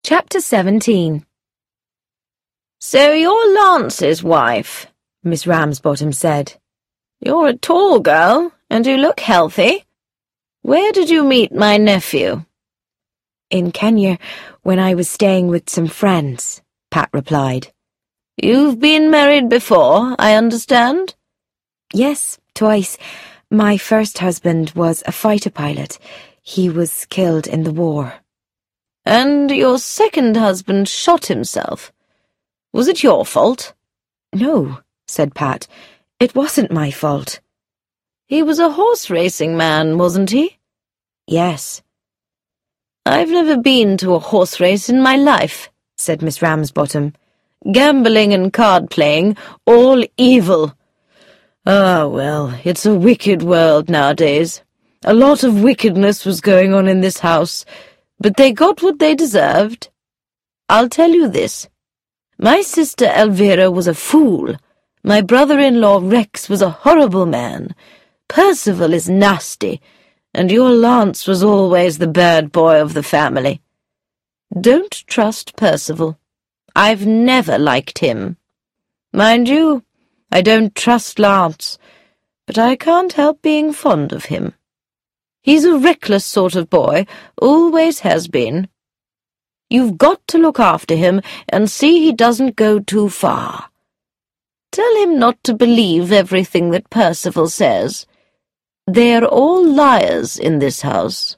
Chapter 17. "So you're Lance's wife," Miss Ramsbottom said. "You're a tall girl, and you look healthy. Where did you meet my nephew?" "In Kenya, when I was staying with some friends," Pat replied. "You've been married before, I understand?" "Yes, twice. My first husband was a fighter pilot. He was killed in the war." "And your second husband shot himself. Was it your fault?" "No," said Pat. "It wasn't my fault." "He was a horse-racing man, wasn't he?" "Yes." "I've never been to a horse race in my life," said Miss Ramsbottom. "Gambling and card-playing, all evil. Ah, well, it's a wicked world nowadays. A lot of wickedness was going on in this house, but they got what they deserved. I'll tell you this. My sister Elvira was a fool. My brother-in-law Rex was a horrible man. Percival is nasty, and your Lance was always the bad boy of the family. Don't trust Percival. I've never liked him. Mind you, I don't trust Lance, but I can't help being fond of him. He's a reckless sort of boy, always has been. You've got to look after him and see he doesn't go too far. Tell him not to believe everything that Percival says. They're all liars in this house."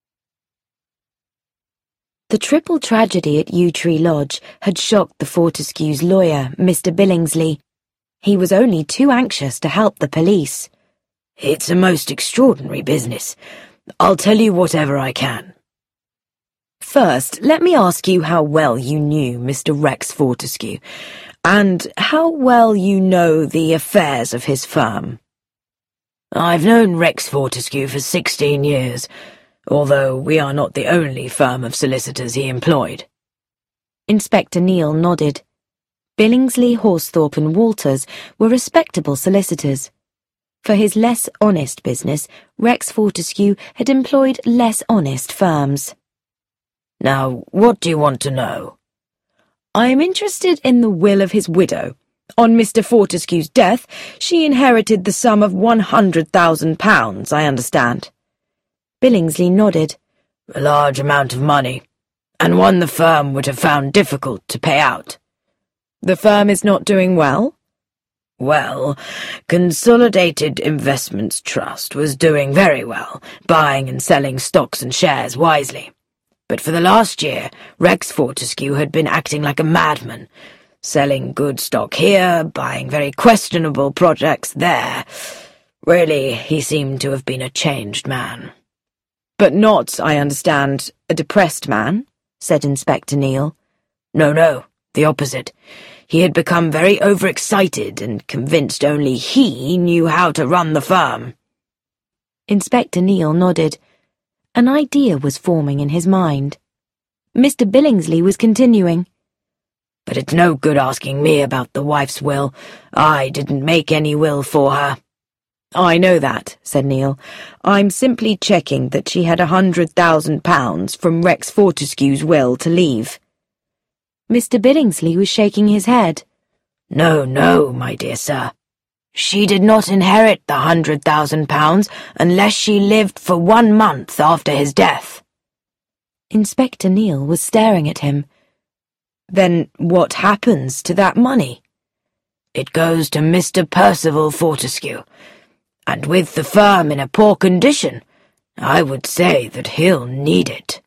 The triple tragedy at Yew Tree Lodge had shocked the Fortescue's lawyer, Mr. Billingsley. He was only too anxious to help the police. "It's a most extraordinary business. I'll tell you whatever I can." "First, let me ask you how well you knew Mr. Rex Fortescue, and how well you know the affairs of his firm." "I've known Rex Fortescue for 16 years, although we are not the only firm of solicitors he employed." Inspector Neal nodded. Billingsley, Horsthorpe and Walters were respectable solicitors. For his less honest business, Rex Fortescue had employed less honest firms. "Now, what do you want to know?" "I am interested in the will of his widow. On Mr. Fortescue's death, she inherited the sum of £100,000, I understand." Billingsley nodded. "A large amount of money, and one the firm would have found difficult to pay out." "The firm is not doing well?" "Well, Consolidated Investments Trust was doing very well, buying and selling stocks and shares wisely. But for the last year, Rex Fortescue had been acting like a madman, selling good stock here, buying very questionable projects there. Really, he seemed to have been a changed man." "But not, I understand, a depressed man," said Inspector Neal. No, the opposite. He had become very overexcited and convinced only he knew how to run the firm." Inspector Neal nodded. An idea was forming in his mind. Mr. Billingsley was continuing. "But it's no good asking me about the wife's will. I didn't make any will for her." "I know that," said Neal. "I'm simply checking that she had £100,000 from Rex Fortescue's will to leave." Mr. Billingsley was shaking his head. No, my dear sir. She did not inherit the £100,000 unless she lived for 1 month after his death." Inspector Neal was staring at him. "Then what happens to that money?" "It goes to Mr. Percival Fortescue, and with the firm in a poor condition, I would say that he'll need it."